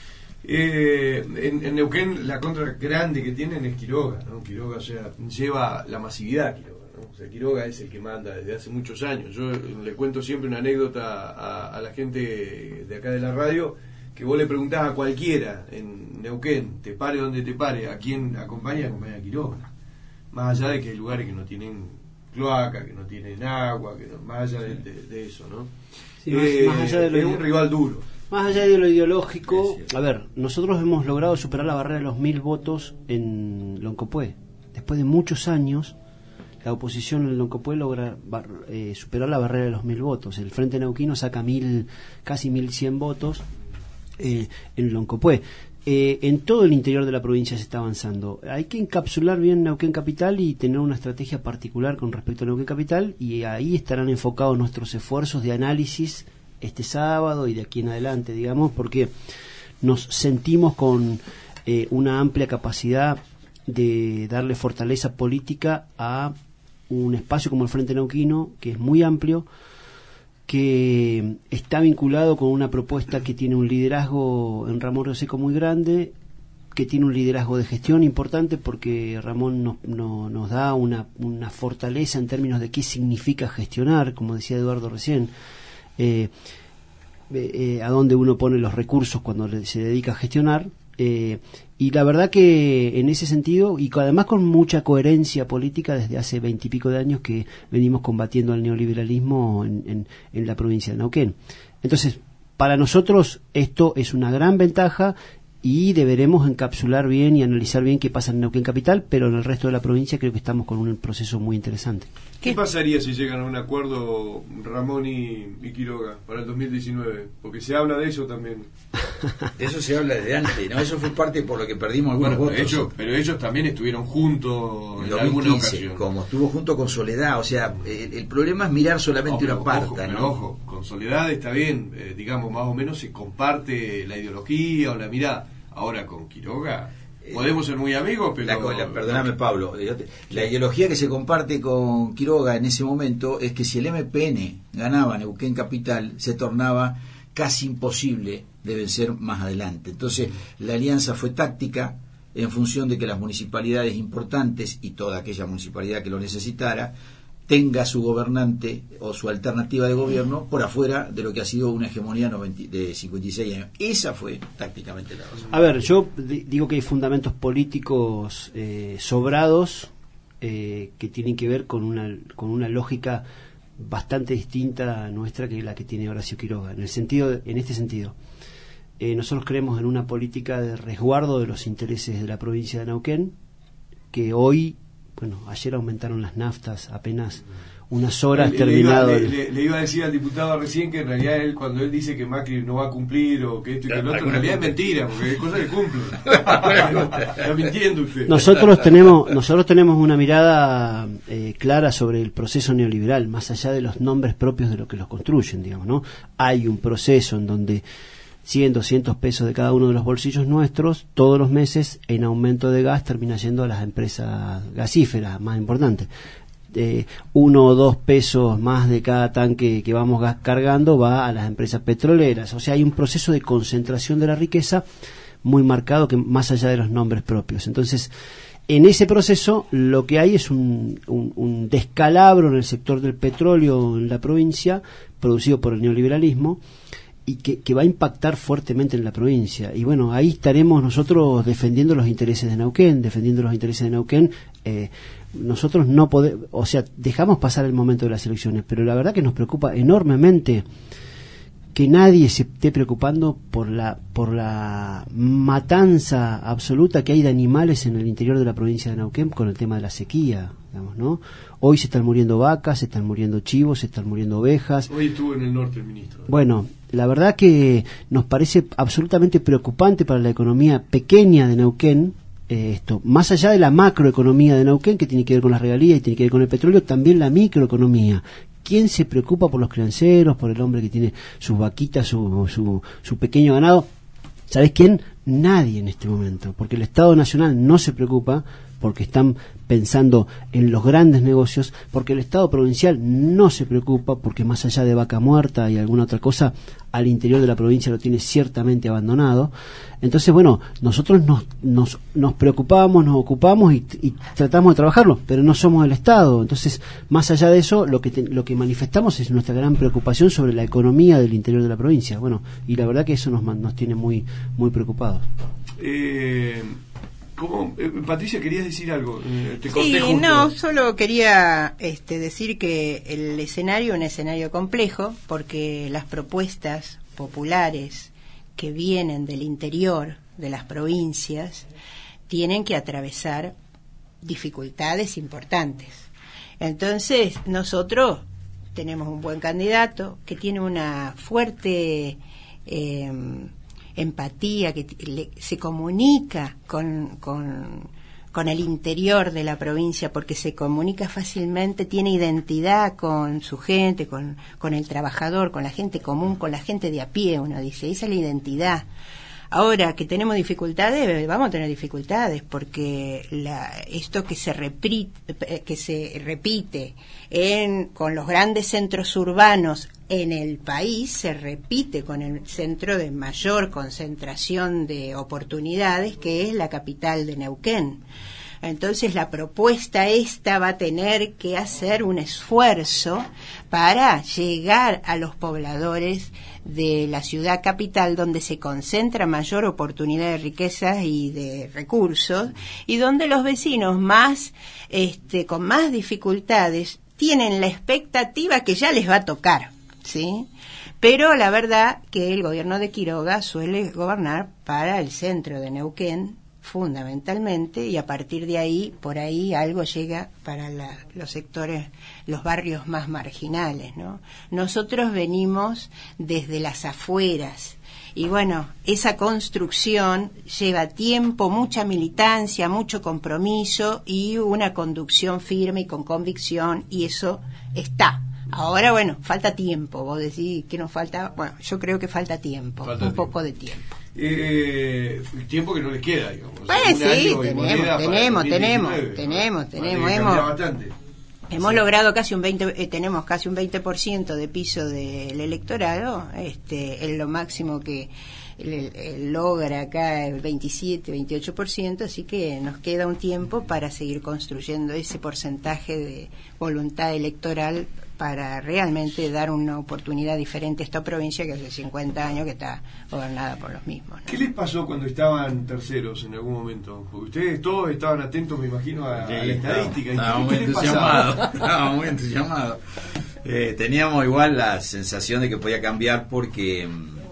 Eh, en, en Neuquén la contra grande que tienen es Quiroga, ¿no? Quiroga, o sea, lleva la masividad Quiroga. O sea, Quiroga es el que manda desde hace muchos años. Yo le cuento siempre una anécdota a, a la gente de acá de la radio, que vos le preguntás a cualquiera en Neuquén, te pare donde te pare, a quién acompaña, acompaña a Quiroga. Más allá de que hay lugares que no tienen cloaca, que no tienen agua, que no, más allá de, de, de eso, ¿no? Sí, más, eh, más allá de lo es un rival duro. Más allá de lo ideológico, a ver, nosotros hemos logrado superar la barrera de los mil votos en Loncopué. Después de muchos años, la oposición en Loncopué logra bar, eh, superar la barrera de los mil votos. El Frente Neuquino saca mil, casi mil cien votos eh, en Loncopué. Eh, en todo el interior de la provincia se está avanzando. Hay que encapsular bien Neuquén Capital y tener una estrategia particular con respecto a Neuquén Capital, y ahí estarán enfocados nuestros esfuerzos de análisis este sábado y de aquí en adelante, digamos, porque nos sentimos con eh, una amplia capacidad de darle fortaleza política a un espacio como el Frente Neuquino, que es muy amplio, que está vinculado con una propuesta que tiene un liderazgo en Ramón Río Seco muy grande, que tiene un liderazgo de gestión importante, porque Ramón nos, no, nos da una, una fortaleza en términos de qué significa gestionar, como decía Eduardo recién, eh, eh, a dónde uno pone los recursos cuando se dedica a gestionar. Eh, y la verdad que en ese sentido, y además con mucha coherencia política, desde hace veintipico de años que venimos combatiendo al neoliberalismo en, en, en la provincia de Neuquén. Entonces, para nosotros esto es una gran ventaja, y deberemos encapsular bien y analizar bien qué pasa en Neuquén Capital, pero en el resto de la provincia creo que estamos con un proceso muy interesante. ¿Qué, ¿Qué pasaría si llegan a un acuerdo Ramón y, y Quiroga para el dos mil diecinueve? Porque se habla de eso también. De eso se habla desde antes, ¿no? Eso fue parte por lo que perdimos algunos bueno, votos. Ellos, pero ellos también estuvieron juntos en, en alguna ocasión. Como estuvo junto con Soledad, o sea, el, el problema es mirar solamente no, una parte, ojo, ¿no? Pero ojo, con Soledad está bien, eh, digamos, más o menos se comparte la ideología o la mirada. Ahora con Quiroga podemos ser muy amigos, pero... La, la, perdóname, Pablo. La ideología que se comparte con Quiroga en ese momento es que si el M P N ganaba Neuquén Capital, se tornaba casi imposible de vencer más adelante. Entonces, la alianza fue táctica en función de que las municipalidades importantes y toda aquella municipalidad que lo necesitara tenga su gobernante o su alternativa de gobierno por afuera de lo que ha sido una hegemonía de cincuenta y seis años. Esa fue tácticamente la razón. A ver, yo digo que hay fundamentos políticos eh, sobrados eh, que tienen que ver con una, con una lógica bastante distinta a nuestra que la que tiene Horacio Quiroga. En el sentido, en este sentido, eh, nosotros creemos en una política de resguardo de los intereses de la provincia de Neuquén, que hoy... Bueno, ayer aumentaron las naftas apenas unas horas le, terminado. Le iba, le, le, le iba a decir al diputado recién que en realidad él, cuando él dice que Macri no va a cumplir o que esto y que lo otro, en realidad es mentira, porque hay cosas que cumplen. Está mintiendo usted. Nosotros tenemos, nosotros tenemos una mirada eh, clara sobre el proceso neoliberal, más allá de los nombres propios de lo que los construyen, digamos, ¿no? Hay un proceso en donde cien, doscientos pesos de cada uno de los bolsillos nuestros, todos los meses en aumento de gas termina yendo a las empresas gasíferas más importantes. Eh, uno o dos pesos más de cada tanque que vamos gas cargando va a las empresas petroleras. O sea, hay un proceso de concentración de la riqueza muy marcado, que más allá de los nombres propios. Entonces, en ese proceso lo que hay es un, un, un descalabro en el sector del petróleo en la provincia, producido por el neoliberalismo, y que, que va a impactar fuertemente en la provincia. Y bueno, ahí estaremos nosotros defendiendo los intereses de Neuquén, defendiendo los intereses de Neuquén. Eh, nosotros no podemos, o sea, dejamos pasar el momento de las elecciones, pero la verdad que nos preocupa enormemente que nadie se esté preocupando por la por la matanza absoluta que hay de animales en el interior de la provincia de Neuquén con el tema de la sequía, digamos, ¿no? Hoy se están muriendo vacas, se están muriendo chivos, se están muriendo ovejas. Hoy estuvo en el norte el ministro. Bueno, la verdad que nos parece absolutamente preocupante para la economía pequeña de Neuquén, eh, esto, más allá de la macroeconomía de Neuquén, que tiene que ver con las regalías y tiene que ver con el petróleo, también la microeconomía. ¿Quién se preocupa por los crianceros, por el hombre que tiene sus vaquitas, su, su, su pequeño ganado? ¿Sabés quién? Nadie en este momento, porque el Estado Nacional no se preocupa, porque están pensando en los grandes negocios, porque el Estado provincial no se preocupa, porque más allá de Vaca Muerta y alguna otra cosa, al interior de la provincia lo tiene ciertamente abandonado. Entonces, bueno, nosotros nos, nos, nos preocupamos, nos ocupamos y, y tratamos de trabajarlo, pero no somos el Estado. Entonces, más allá de eso, lo que, te, lo que manifestamos es nuestra gran preocupación sobre la economía del interior de la provincia. Bueno, y la verdad que eso nos, nos tiene muy, muy preocupados. Eh... ¿Cómo? Eh, Patricia, ¿querías decir algo? Eh, te sí, justo. no, solo quería este, decir que el escenario es un escenario complejo, porque las propuestas populares que vienen del interior de las provincias tienen que atravesar dificultades importantes. Entonces, nosotros tenemos un buen candidato que tiene una fuerte eh, empatía, que le, se comunica con, con, con el interior de la provincia, porque se comunica fácilmente, tiene identidad con su gente, con, con el trabajador, con la gente común, con la gente de a pie, uno dice, esa es la identidad. Ahora que tenemos dificultades, vamos a tener dificultades, porque la, esto que se repite, que se repite en, con los grandes centros urbanos en el país, se repite con el centro de mayor concentración de oportunidades, que es la capital de Neuquén. Entonces la propuesta esta va a tener que hacer un esfuerzo para llegar a los pobladores de la ciudad capital, donde se concentra mayor oportunidad de riquezas y de recursos, y donde los vecinos más este, con más dificultades tienen la expectativa que ya les va a tocar, ¿sí? Pero la verdad que el gobierno de Quiroga suele gobernar para el centro de Neuquén fundamentalmente, y a partir de ahí, por ahí algo llega para la, los sectores, los barrios más marginales, ¿no? Nosotros venimos desde las afueras, y bueno, esa construcción lleva tiempo, mucha militancia, mucho compromiso y una conducción firme y con convicción, y eso está. Ahora, bueno, falta tiempo. Vos decís que nos falta. Bueno, yo creo que falta tiempo, falta un tiempo. poco de tiempo. Eh, tiempo que no les queda, digamos. Pues sí, tenemos, tenemos, tenemos, tenemos, tenemos, tenemos. Hemos, bastante. hemos sí. logrado casi un veinte, eh, tenemos casi un veinte por ciento de piso del electorado. Este, es lo máximo que el, el logra acá el veintisiete, veintiocho por ciento, así que nos queda un tiempo para seguir construyendo ese porcentaje de voluntad electoral para realmente dar una oportunidad diferente a esta provincia que hace cincuenta años que está gobernada por los mismos, ¿no? ¿Qué les pasó cuando estaban terceros en algún momento? Porque ustedes todos estaban atentos, me imagino, a, sí, a la estadística. Estábamos muy entusiasmados. Estábamos muy entusiasmados. Eh, teníamos igual la sensación de que podía cambiar porque...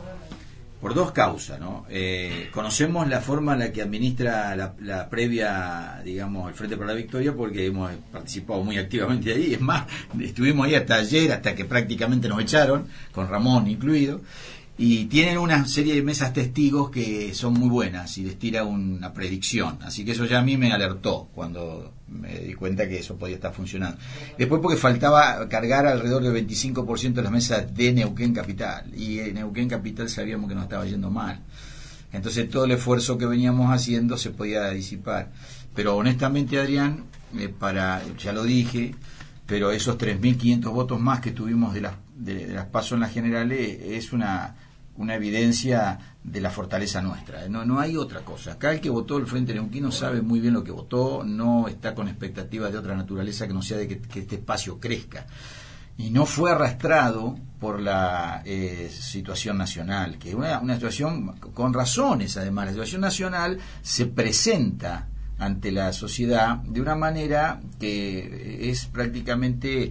por dos causas, ¿no? Eh, conocemos la forma en la que administra la, la previa, digamos, el Frente para la Victoria, porque hemos participado muy activamente ahí. Es más, estuvimos ahí hasta ayer, hasta que prácticamente nos echaron, con Ramón incluido, y tienen una serie de mesas testigos que son muy buenas y les tira una predicción. Así que eso ya a mí me alertó cuando me di cuenta que eso podía estar funcionando. Después porque faltaba cargar alrededor del veinticinco por ciento de las mesas de Neuquén Capital, y en Neuquén Capital sabíamos que nos estaba yendo mal. Entonces todo el esfuerzo que veníamos haciendo se podía disipar. Pero honestamente, Adrián, eh, para ya lo dije, pero esos tres mil quinientos votos más que tuvimos de las de, de las PASO en las generales es una una evidencia de la fortaleza nuestra. No, no hay otra cosa. Acá el que votó el Frente Neuquino sabe muy bien lo que votó, no está con expectativas de otra naturaleza que no sea de que, que este espacio crezca. Y no fue arrastrado por la eh, situación nacional, que es una, una situación con razones, además. La situación nacional se presenta ante la sociedad de una manera que es prácticamente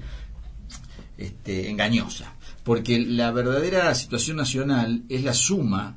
este, engañosa, porque la verdadera situación nacional es la suma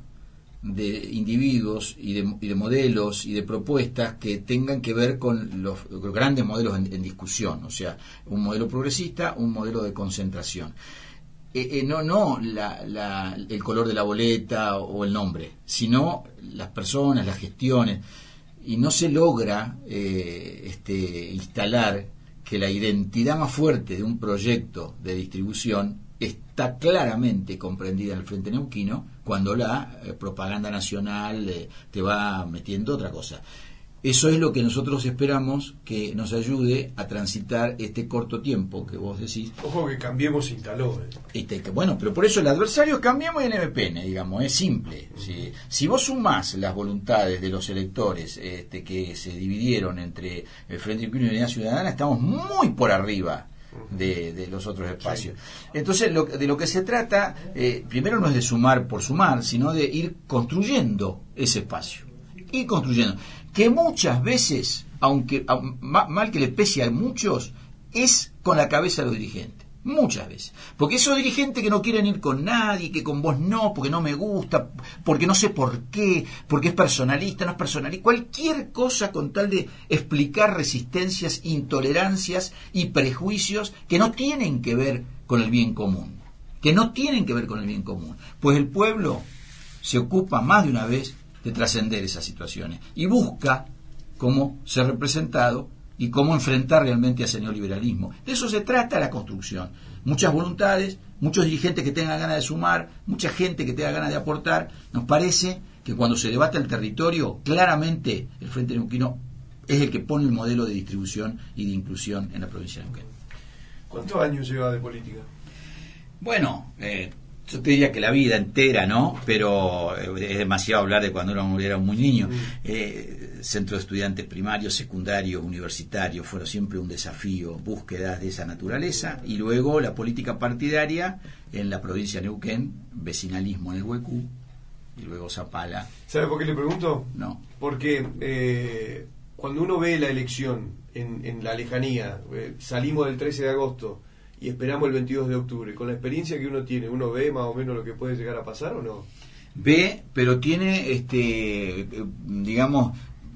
de individuos y de, y de modelos y de propuestas que tengan que ver con los, los grandes modelos en, en discusión, o sea, un modelo progresista, un modelo de concentración. Eh, eh, no no la, la, el color de la boleta o, o el nombre, sino las personas, las gestiones, y no se logra eh, este, instalar que la identidad más fuerte de un proyecto de distribución está claramente comprendida en el Frente Neuquino cuando la eh, propaganda nacional eh, te va metiendo otra cosa. Eso es lo que nosotros esperamos que nos ayude a transitar este corto tiempo que vos decís. Ojo que Cambiemos instaló. Eh. Este, que, bueno, pero por eso el adversario es Cambiemos y el M P N, digamos, es simple. Si, si vos sumás las voluntades de los electores este, que se dividieron entre el Frente Neuquino y Unidad Ciudadana, estamos muy por arriba de, de los otros espacios. Entonces, lo, de lo que se trata, eh, primero no es de sumar por sumar, sino de ir construyendo ese espacio. Ir construyendo. Que muchas veces, aunque a, ma, mal que le pese a muchos, es con la cabeza de los dirigentes. Muchas veces. Porque esos dirigentes que no quieren ir con nadie, que con vos no, porque no me gusta, porque no sé por qué, porque es personalista, no es personalista, cualquier cosa con tal de explicar resistencias, intolerancias y prejuicios que no tienen que ver con el bien común. Que no tienen que ver con el bien común. Pues el pueblo se ocupa más de una vez de trascender esas situaciones y busca cómo ser representado y cómo enfrentar realmente a ese neoliberalismo. De eso se trata la construcción. Muchas voluntades, muchos dirigentes que tengan ganas de sumar, mucha gente que tenga ganas de aportar. Nos parece que cuando se debate el territorio, claramente el Frente Neuquino es el que pone el modelo de distribución y de inclusión en la provincia de Neuquén. ¿Cuántos años lleva de política? Bueno, eh, yo te diría que la vida entera, ¿no? Pero es demasiado hablar de cuando uno era muy niño. Eh, centro de estudiantes primarios, secundarios, universitarios, fueron siempre un desafío, búsquedas de esa naturaleza. Y luego la política partidaria en la provincia de Neuquén, vecinalismo en el Huecú, y luego Zapala. ¿Sabe por qué le pregunto? No. Porque eh, cuando uno ve la elección en, en la lejanía, eh, salimos del trece de agosto y esperamos el veintidós de octubre, con la experiencia que uno tiene, ¿uno ve más o menos lo que puede llegar a pasar o no? Ve, pero tiene, este, digamos,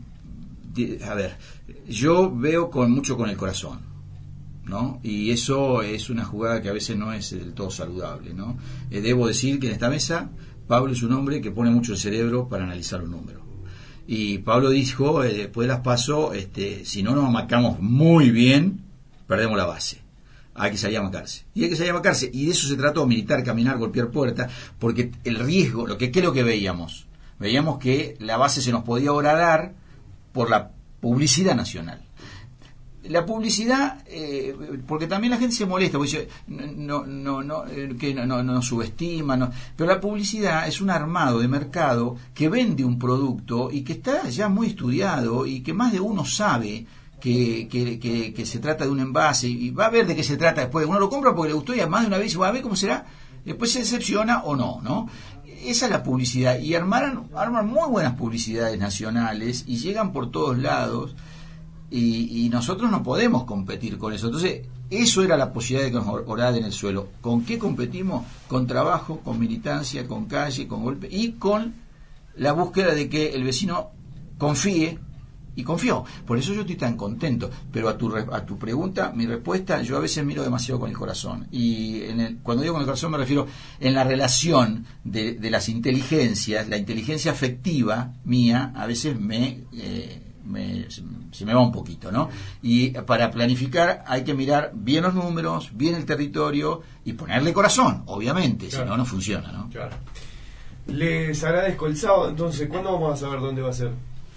a ver, yo veo con mucho con el corazón, ¿no? Y eso es una jugada que a veces no es del todo saludable, ¿no? Eh, debo decir que en esta mesa Pablo es un hombre que pone mucho el cerebro para analizar los números. Y Pablo dijo, eh, después de las PASO, este, si no nos marcamos muy bien, perdemos la base. Hay que salir a macarse. Y hay que salir a macarse. Y de eso se trató, militar, caminar, golpear puertas, porque el riesgo, lo que, ¿qué es lo que veíamos? Veíamos que la base se nos podía horadar por la publicidad nacional. La publicidad, eh, porque también la gente se molesta, porque dice, no, no, no, eh, que no, no, no subestima, no. Pero la publicidad es un armado de mercado que vende un producto y que está ya muy estudiado y que más de uno sabe Que, que, que, que se trata de un envase y va a ver de qué se trata después. Uno lo compra porque le gustó y más de una vez va a ver cómo será, después se decepciona o no, ¿no? Esa es la publicidad y armaron, arman muy buenas publicidades nacionales y llegan por todos lados y, y nosotros no podemos competir con eso. Entonces, eso era la posibilidad de que nos horaden en el suelo. ¿Con qué competimos? Con trabajo, con militancia, con calle, con golpe y con la búsqueda de que el vecino confíe. Y confió, por eso yo estoy tan contento. Pero a tu a tu pregunta, mi respuesta, yo a veces miro demasiado con el corazón. Y en el, cuando digo con el corazón me refiero en la relación de, de las inteligencias, la inteligencia afectiva mía, a veces me, eh, me se me va un poquito, ¿no? Y para planificar hay que mirar bien los números, bien el territorio y ponerle corazón, obviamente, claro. Si no, no funciona, ¿no? Claro. Les agradezco el sábado, entonces, ¿cuándo vamos a saber dónde va a ser?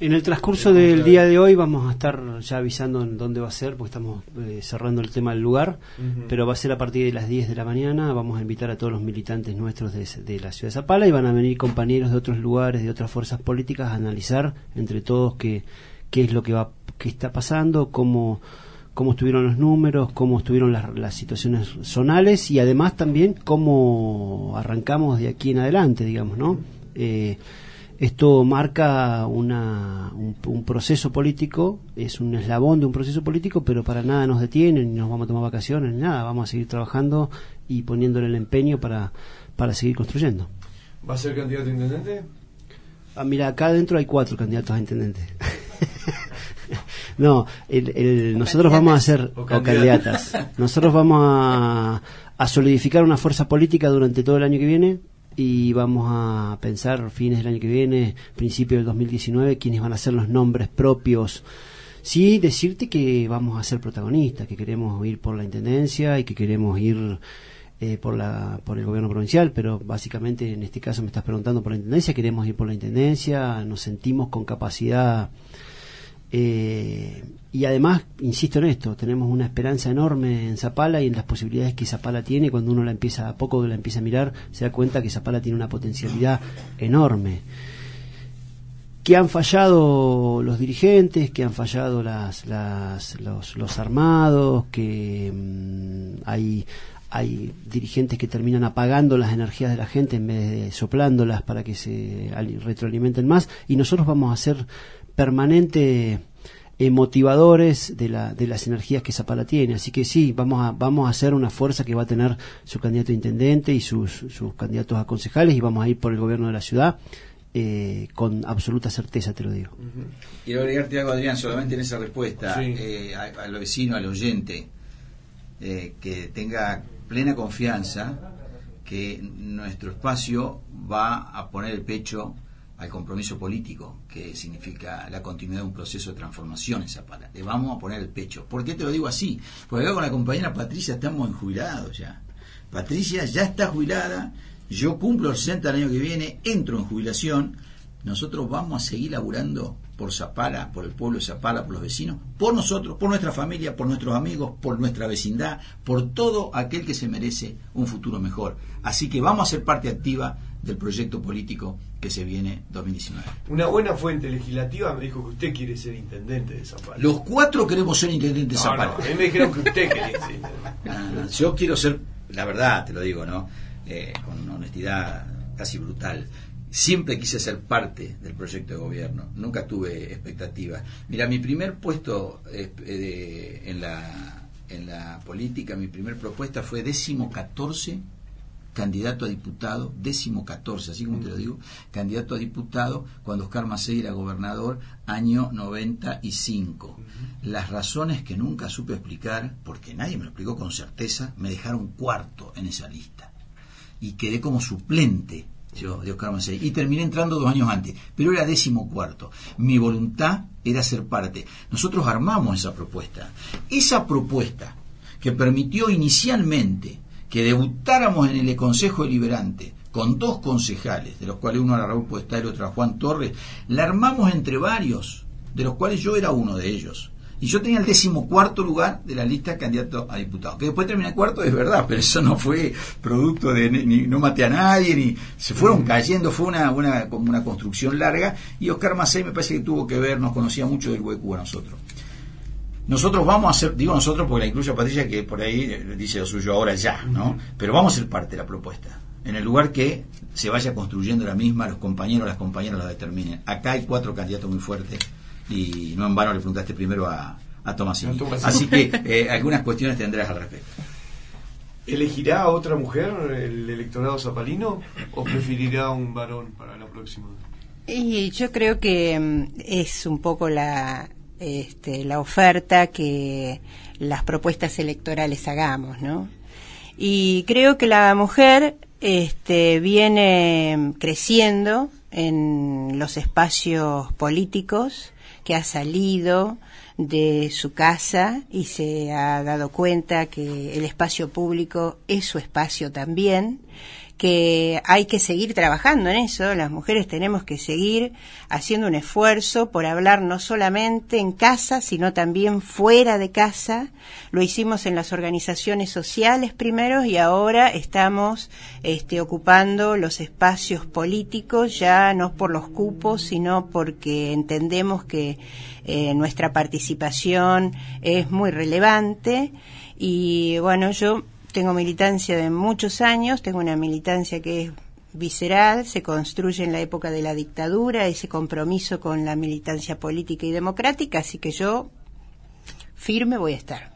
En el transcurso del día de hoy vamos a estar ya avisando en dónde va a ser, porque estamos eh, cerrando el tema del lugar, uh-huh. pero va a ser a partir de las diez de la mañana. Vamos a invitar a todos los militantes nuestros de, de la ciudad de Zapala, y van a venir compañeros de otros lugares, de otras fuerzas políticas, a analizar entre todos qué, qué es lo que va, qué está pasando, cómo, cómo estuvieron los números, cómo estuvieron las, las situaciones zonales, y además también cómo arrancamos de aquí en adelante, digamos, ¿no? Eh, Esto marca una, un, un proceso político, es un eslabón de un proceso político, pero para nada nos detiene, ni nos vamos a tomar vacaciones, ni nada. Vamos a seguir trabajando y poniéndole el empeño para, para seguir construyendo. ¿Va a ser candidato a intendente? Ah, mira, acá adentro hay cuatro candidatos a intendente. No, el, el, nosotros vamos a hacer, o candidatas, nosotros vamos a, a solidificar una fuerza política durante todo el año que viene, y vamos a pensar fines del año que viene, principio del dos mil diecinueve, quiénes van a ser los nombres propios. Sí, decirte que vamos a ser protagonistas, que queremos ir por la intendencia y que queremos ir eh, por la por el gobierno provincial, pero básicamente en este caso me estás preguntando por la intendencia. Queremos ir por la intendencia, nos sentimos con capacidad. Eh, y además, insisto en esto, tenemos una esperanza enorme en Zapala y en las posibilidades que Zapala tiene. Cuando uno la empieza, a poco la empieza a mirar, se da cuenta que Zapala tiene una potencialidad enorme. Que han fallado los dirigentes, que han fallado las, las, los, los armados, que mmm, hay, hay dirigentes que terminan apagando las energías de la gente en vez de soplándolas para que se retroalimenten más, y nosotros vamos a ser permanente eh, motivadores de, la, de las energías que Zapala tiene. Así que sí, vamos a, vamos a hacer una fuerza que va a tener su candidato a intendente y sus, sus candidatos a concejales, y vamos a ir por el gobierno de la ciudad eh, con absoluta certeza, te lo digo. Uh-huh. Quiero agregarte algo, Adrián, solamente en esa respuesta, sí. eh, al vecino, al oyente, eh, que tenga plena confianza que nuestro espacio va a poner el pecho al compromiso político, que significa la continuidad de un proceso de transformación en Zapala. Le vamos a poner el pecho. ¿Por qué te lo digo así? Porque acá con la compañera Patricia estamos en jubilados ya. Patricia ya está jubilada, yo cumplo los sesenta el año que viene, entro en jubilación. Nosotros vamos a seguir laburando por Zapala, por el pueblo de Zapala, por los vecinos, por nosotros, por nuestra familia, por nuestros amigos, por nuestra vecindad, por todo aquel que se merece un futuro mejor. Así que vamos a ser parte activa del proyecto político que se viene dos mil diecinueve. Una buena fuente legislativa me dijo que usted quiere ser intendente de Zapala. Los cuatro queremos ser intendentes de no, Zapala. No, a mí me dijeron que usted quería ser intendente. No, no, yo quiero ser, la verdad, te lo digo, ¿no? Eh, con una honestidad casi brutal. Siempre quise ser parte del proyecto de gobierno, nunca tuve expectativas. Mira, mi primer puesto eh, de, en, la, en la política, mi primer propuesta fue décimo catorce, candidato a diputado, décimo catorce, así como te lo digo, candidato a diputado, cuando Oscar Macei era gobernador, año noventa y cinco. Uh-huh. Las razones que nunca supe explicar, porque nadie me lo explicó con certeza, me dejaron cuarto en esa lista. Y quedé como suplente yo de Oscar Macei, y terminé entrando dos años antes, pero era décimo cuarto. Mi voluntad era ser parte. Nosotros armamos esa propuesta. Esa propuesta que permitió inicialmente que debutáramos en el Consejo Deliberante con dos concejales, de los cuales uno era Raúl Podestá y el otro era Juan Torres, la armamos entre varios, de los cuales yo era uno de ellos. Y yo tenía el decimocuarto lugar de la lista de candidato a diputado. Que después terminé cuarto, es verdad, pero eso no fue producto de... Ni, no maté a nadie, ni se fueron cayendo, fue una, una, como una construcción larga. Y Oscar Macei me parece que tuvo que ver, nos conocía mucho del hueco a nosotros. Nosotros vamos a hacer, digo nosotros porque la incluyo a Patricia, que por ahí dice lo suyo ahora ya, ¿no? Pero vamos a ser parte de la propuesta. En el lugar que se vaya construyendo la misma, los compañeros, las compañeras la determinen. Acá hay cuatro candidatos muy fuertes. Y no en vano le preguntaste primero a, a Tomasini. Así que eh, algunas cuestiones tendrás al respecto. ¿Elegirá a otra mujer el electorado zapalino o preferirá un varón para la próxima? Y yo creo que es un poco la, este, la oferta que las propuestas electorales hagamos, ¿no? Y creo que la mujer este, viene creciendo en los espacios políticos, que ha salido de su casa y se ha dado cuenta que el espacio público es su espacio también, que hay que seguir trabajando en eso. Las mujeres tenemos que seguir haciendo un esfuerzo por hablar no solamente en casa, sino también fuera de casa. Lo hicimos en las organizaciones sociales primero y ahora estamos este, ocupando los espacios políticos, ya no por los cupos, sino porque entendemos que eh, nuestra participación es muy relevante. Y bueno, yo tengo militancia de muchos años, tengo una militancia que es visceral, se construye en la época de la dictadura, ese compromiso con la militancia política y democrática, así que yo firme voy a estar.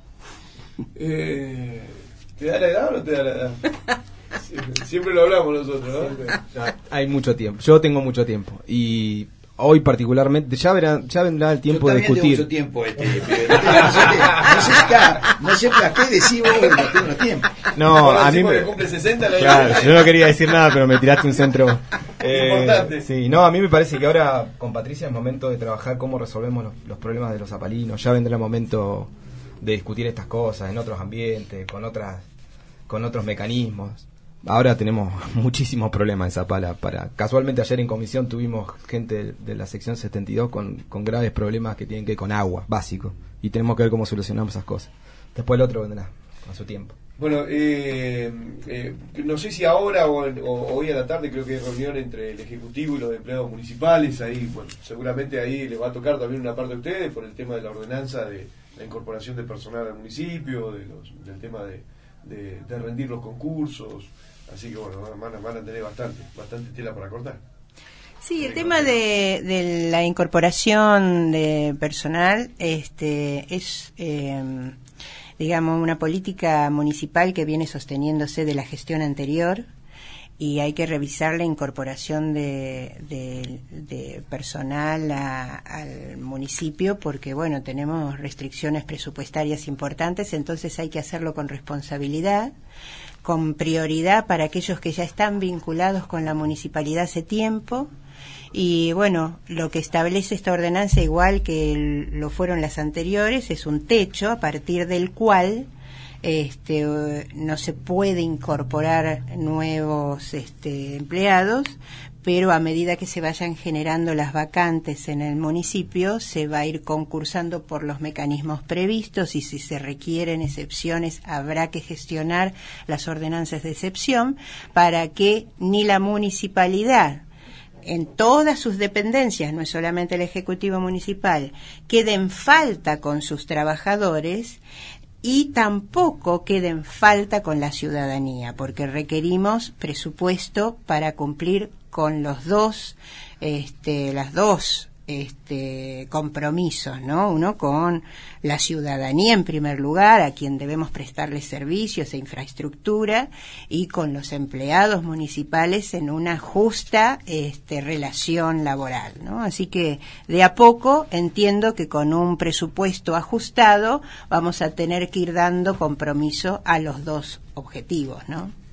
Eh, ¿Te da la edad o no te da la edad? Siempre, siempre lo hablamos nosotros, ¿no? Hay mucho tiempo, yo tengo mucho tiempo y hoy particularmente ya verá, ya vendrá el tiempo de discutir. Tengo mucho tiempo, este, pibe. No, no sé qué, no sé qué, no sé a qué decís vos, no tengo tiempo. No, a mí me cumple sesenta, claro, yo no quería decir nada, pero me tiraste un centro eh, importante. Sí, no, a mí me parece que ahora con Patricia es momento de trabajar cómo resolvemos los, los problemas de los zapalinos. Ya vendrá el momento de discutir estas cosas en otros ambientes, con otras, con otros mecanismos. Ahora tenemos muchísimos problemas en Zapala. Para, casualmente ayer en comisión tuvimos gente de, de la sección setenta y dos con, con graves problemas que tienen que ver con agua, básico. Y tenemos que ver cómo solucionamos esas cosas. Después el otro vendrá con su tiempo. Bueno, eh, eh, no sé si ahora o, en, o hoy a la tarde creo que hay reunión entre el Ejecutivo y los empleados municipales. Ahí, bueno, seguramente ahí les va a tocar también una parte a ustedes por el tema de la ordenanza de la incorporación de personal al municipio, de los, del tema de, de, de rendir los concursos. Así que bueno, van a, van a tener bastante, bastante tela para cortar. Sí, el tema de, de la incorporación de personal este, es, eh, digamos, una política municipal que viene sosteniéndose de la gestión anterior y hay que revisar la incorporación de, de, de personal a, al municipio porque, bueno, tenemos restricciones presupuestarias importantes, entonces hay que hacerlo con responsabilidad, con prioridad para aquellos que ya están vinculados con la municipalidad hace tiempo. Y bueno, lo que establece esta ordenanza, igual que el, lo fueron las anteriores, es un techo a partir del cual este, no se puede incorporar nuevos este, empleados, pero a medida que se vayan generando las vacantes en el municipio, se va a ir concursando por los mecanismos previstos y si se requieren excepciones, habrá que gestionar las ordenanzas de excepción para que ni la municipalidad en todas sus dependencias, no es solamente el Ejecutivo Municipal, quede en falta con sus trabajadores y tampoco quede en falta con la ciudadanía, porque requerimos presupuesto para cumplir con los dos, este, las dos este, compromisos, ¿no? Uno con la ciudadanía en primer lugar, a quien debemos prestarle servicios e infraestructura, y con los empleados municipales en una justa este, relación laboral, ¿no? Así que de a poco entiendo que con un presupuesto ajustado vamos a tener que ir dando compromiso a los dos objetivos, ¿no?